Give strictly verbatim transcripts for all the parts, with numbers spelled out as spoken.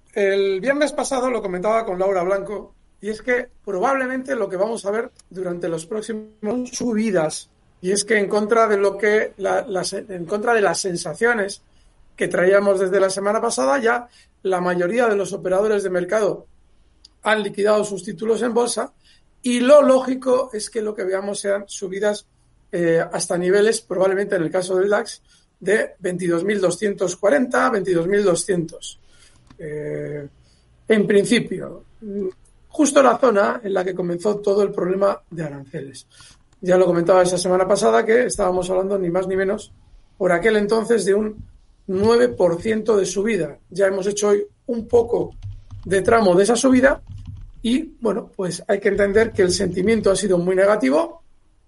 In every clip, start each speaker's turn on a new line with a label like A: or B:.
A: el viernes pasado lo comentaba con Laura Blanco, y es que probablemente lo que vamos a ver durante los próximos subidas, y es que en contra de lo que la, las, en contra de las sensaciones que traíamos desde la semana pasada, ya la mayoría de los operadores de mercado han liquidado sus títulos en bolsa, y lo lógico es que lo que veamos sean subidas eh, hasta niveles, probablemente en el caso del DAX, de veintidós mil doscientos cuarenta, veintidós mil doscientos. Eh, en principio, justo la zona en la que comenzó todo el problema de aranceles. Ya lo comentaba esa semana pasada que estábamos hablando ni más ni menos por aquel entonces de un nueve por ciento de subida. Ya hemos hecho hoy un poco de tramo de esa subida y, bueno, pues hay que entender que el sentimiento ha sido muy negativo.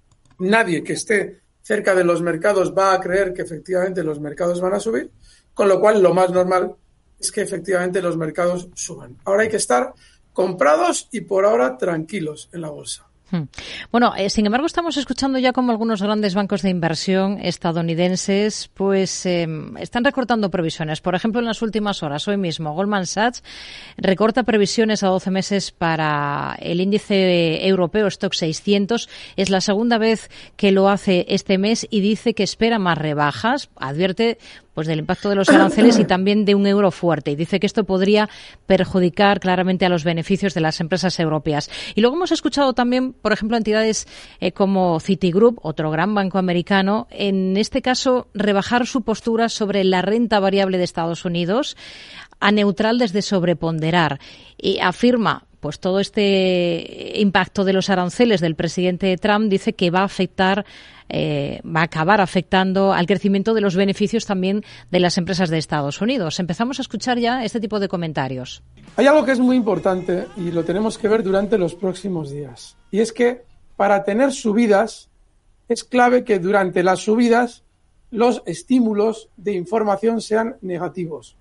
A: Nadie que esté cerca de los mercados va a creer que efectivamente los mercados van a subir, con lo cual lo más normal es que efectivamente los mercados suban. Ahora hay que estar comprados y por ahora tranquilos en la bolsa.
B: Bueno, eh, sin embargo, estamos escuchando ya como algunos grandes bancos de inversión estadounidenses pues eh, están recortando previsiones. Por ejemplo, en las últimas horas, hoy mismo, Goldman Sachs recorta previsiones a doce meses para el índice europeo Stoxx seiscientos. Es la segunda vez que lo hace este mes y dice que espera más rebajas. Advierte pues del impacto de los aranceles y también de un euro fuerte. Y dice que esto podría perjudicar claramente a los beneficios de las empresas europeas. Y luego hemos escuchado también, por ejemplo, entidades eh, como Citigroup, otro gran banco americano, en este caso rebajar su postura sobre la renta variable de Estados Unidos a neutral desde sobreponderar. Y afirma pues todo este impacto de los aranceles del presidente Trump, dice que va a afectar, eh, va a acabar afectando al crecimiento de los beneficios también de las empresas de Estados Unidos. Empezamos a escuchar ya este tipo de comentarios.
A: Hay algo que es muy importante y lo tenemos que ver durante los próximos días. Y es que para tener subidas es clave que durante las subidas los estímulos de información sean negativos.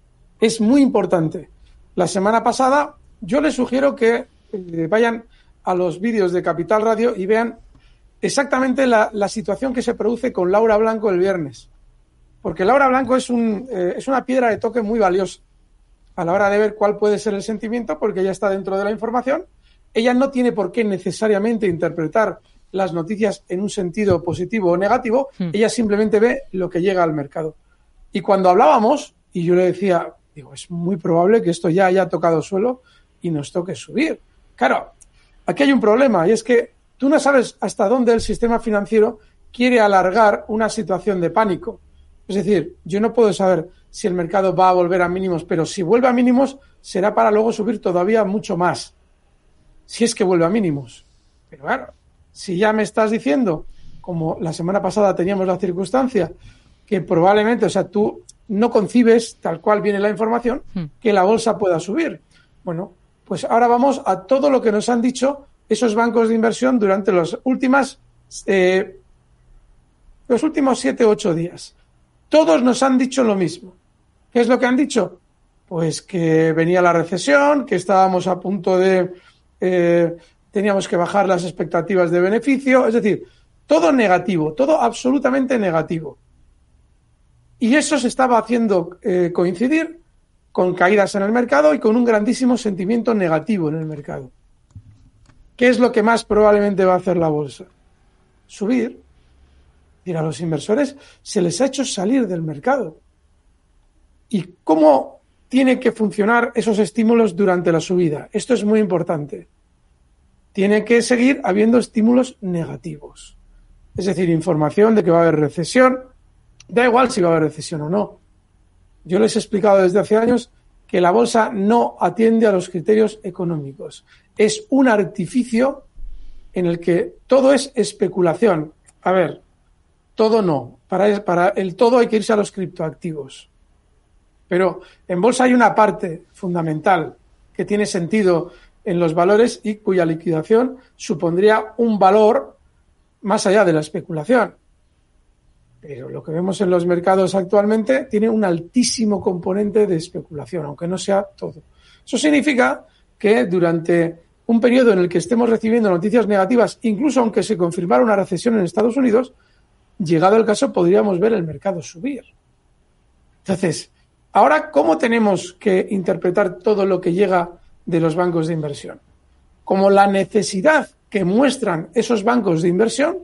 A: Es muy importante. La semana pasada yo les sugiero que eh, vayan a los vídeos de Capital Radio y vean exactamente la, la situación que se produce con Laura Blanco el viernes. Porque Laura Blanco es, un, eh, es una piedra de toque muy valiosa a la hora de ver cuál puede ser el sentimiento, porque ella está dentro de la información. Ella no tiene por qué necesariamente interpretar las noticias en un sentido positivo o negativo, hmm. ella simplemente ve lo que llega al mercado. Y cuando hablábamos, y yo le decía, digo, es muy probable que esto ya haya tocado suelo y nos toque subir. Claro, aquí hay un problema, y es que tú no sabes hasta dónde el sistema financiero quiere alargar una situación de pánico. Es decir, yo no puedo saber si el mercado va a volver a mínimos, pero si vuelve a mínimos será para luego subir todavía mucho más, si es que vuelve a mínimos. Pero claro, si ya me estás diciendo, como la semana pasada teníamos la circunstancia, que probablemente, o sea, tú no concibes, tal cual viene la información, que la bolsa pueda subir. Bueno, pues ahora vamos a todo lo que nos han dicho esos bancos de inversión durante los últimas, eh, los últimos siete u ocho días. Todos nos han dicho lo mismo. ¿Qué es lo que han dicho? Pues que venía la recesión, que estábamos a punto de... Eh, teníamos que bajar las expectativas de beneficio. Es decir, todo negativo, todo absolutamente negativo. Y eso se estaba haciendo eh, coincidir con caídas en el mercado y con un grandísimo sentimiento negativo en el mercado. ¿Qué es lo que más probablemente va a hacer la bolsa? Subir. Y a los inversores se les ha hecho salir del mercado. ¿Y cómo tienen que funcionar esos estímulos durante la subida? Esto es muy importante. Tiene que seguir habiendo estímulos negativos. Es decir, información de que va a haber recesión. Da igual si va a haber recesión o no. Yo les he explicado desde hace años que la bolsa no atiende a los criterios económicos. Es un artificio en el que todo es especulación. A ver, todo no. Para, para el todo hay que irse a los criptoactivos. Pero en bolsa hay una parte fundamental que tiene sentido en los valores y cuya liquidación supondría un valor más allá de la especulación. Pero lo que vemos en los mercados actualmente tiene un altísimo componente de especulación, aunque no sea todo. Eso significa que durante un periodo en el que estemos recibiendo noticias negativas, incluso aunque se confirmara una recesión en Estados Unidos, llegado el caso podríamos ver el mercado subir. Entonces, Ahora, ¿cómo tenemos que interpretar todo lo que llega de los bancos de inversión? Como la necesidad que muestran esos bancos de inversión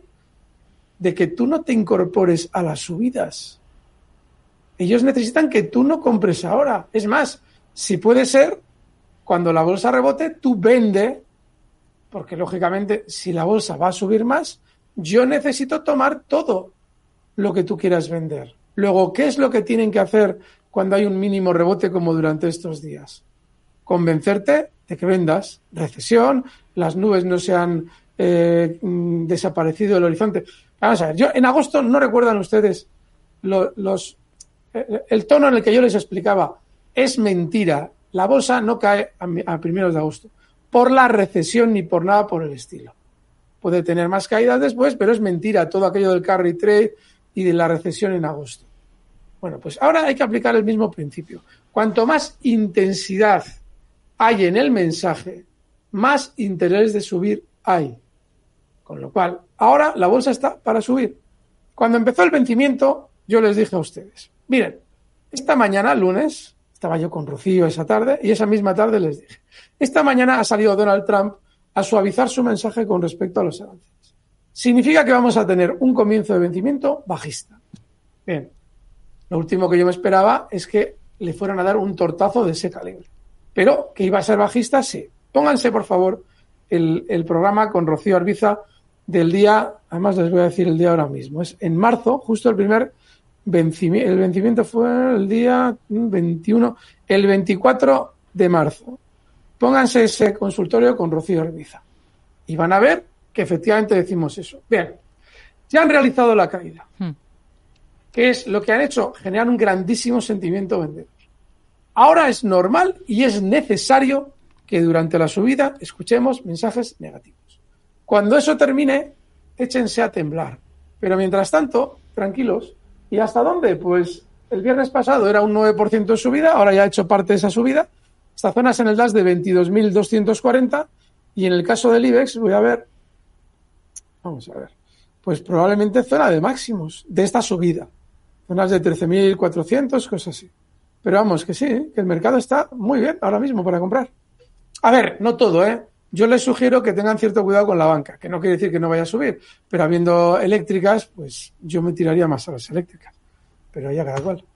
A: de que tú no te incorpores a las subidas. Ellos necesitan que tú no compres ahora. Es más, si puede ser, cuando la bolsa rebote, tú vende, porque lógicamente si la bolsa va a subir más, yo necesito tomar todo lo que tú quieras vender. Luego, ¿qué es lo que tienen que hacer cuando hay un mínimo rebote como durante estos días? Convencerte de que vendas. Recesión, las nubes no se han eh, desaparecido del horizonte. Vamos a ver, yo en agosto no recuerdan ustedes lo, los, eh, el tono en el que yo les explicaba. Es mentira. La bolsa no cae a, a primeros de agosto por la recesión ni por nada por el estilo. Puede tener más caídas después, pero es mentira todo aquello del carry trade y de la recesión en agosto. Bueno, pues ahora hay que aplicar el mismo principio. Cuanto más intensidad hay en el mensaje, más interés de subir hay. Con lo cual, ahora la bolsa está para subir. Cuando empezó el vencimiento, yo les dije a ustedes, miren, esta mañana, lunes, estaba yo con Rocío esa tarde, y esa misma tarde les dije, esta mañana ha salido Donald Trump a suavizar su mensaje con respecto a los aranceles. Significa que vamos a tener un comienzo de vencimiento bajista. Bien, lo último que yo me esperaba es que le fueran a dar un tortazo de ese calibre. Pero que iba a ser bajista, sí. Pónganse, por favor, el, el programa con Rocío Arbiza del día, además les voy a decir el día ahora mismo, es en marzo, justo el primer vencimiento, el vencimiento fue el día veintiuno, el veinticuatro de marzo. Pónganse ese consultorio con Rocío Arbiza y van a ver que efectivamente decimos eso. Bien, ya han realizado la caída. Hmm. ¿Qué es lo que han hecho? Generar un grandísimo sentimiento vendedor. Ahora es normal y es necesario que durante la subida escuchemos mensajes negativos. Cuando eso termine, échense a temblar. Pero mientras tanto, tranquilos. ¿Y hasta dónde? Pues el viernes pasado era un nueve por ciento de subida, ahora ya ha hecho parte de esa subida. Esta zona es en el D A S de veintidós mil doscientos cuarenta y en el caso del IBEX voy a ver, vamos a ver, pues probablemente zona de máximos de esta subida. Zonas de trece mil cuatrocientos, cosas así. Pero vamos, que sí, que el mercado está muy bien ahora mismo para comprar. A ver, no todo, ¿eh? Yo les sugiero que tengan cierto cuidado con la banca, que no quiere decir que no vaya a subir, pero habiendo eléctricas, pues yo me tiraría más a las eléctricas. Pero ya cada cual.